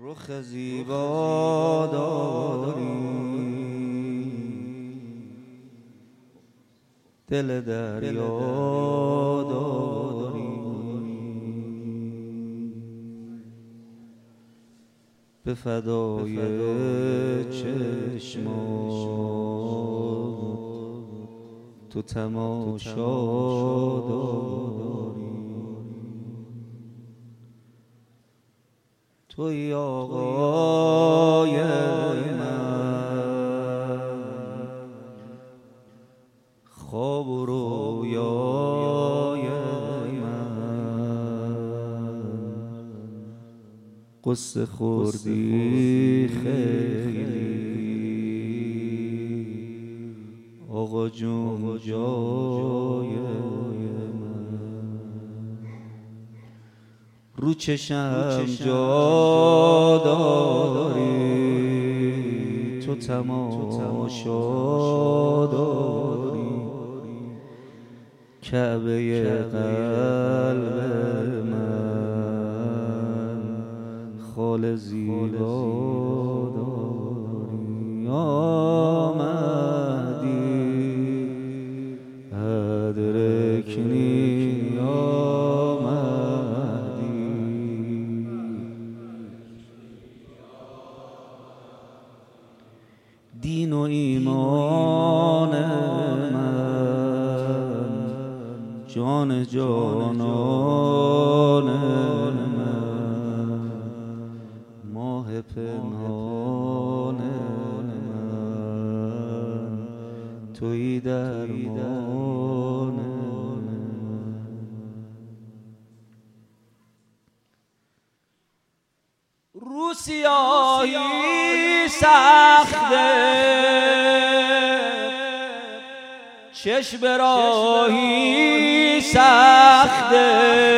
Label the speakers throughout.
Speaker 1: رخ زیبا داری، دل دریا داری، به فدای چشمات تو تماشا داری. توی آقای من، خواب و رویای من، قصه خوردی خیلی آقا جون جای من. رو چشم جا داری، تو تماشا داری، کعبه قلب من خال زیبا داری. آمدی ادرکنی، دین و ایمان من، جان جانان من، ماه پنهان من، تویی درمان من. رو سیاهی سخته، چشم راهی سخته،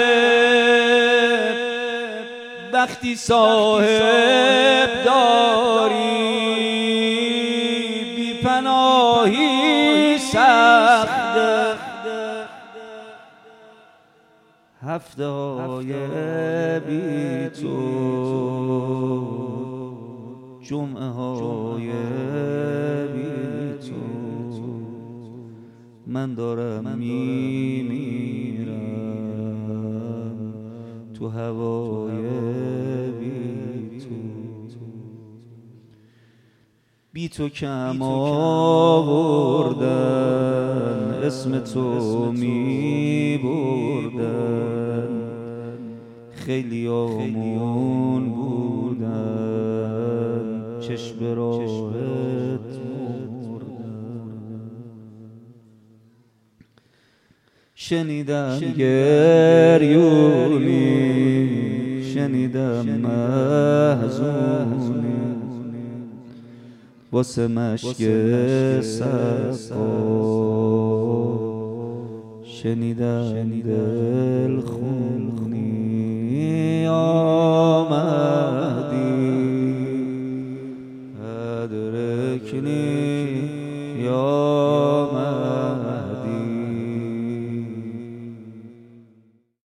Speaker 1: وقتی صاحب داری بی پناهی سخته. هفته های بی تو، جمعه های بی تو، من دارم میمیرم تو هوای بی تو. بی تو کم آوردن، اسم تو می بردن، خیلی آمون بودن، چشم راهت مردن. شنیدم گریونی، شنیدم محزونی، واسه مشک سقا شنیدم دل خونی. آمد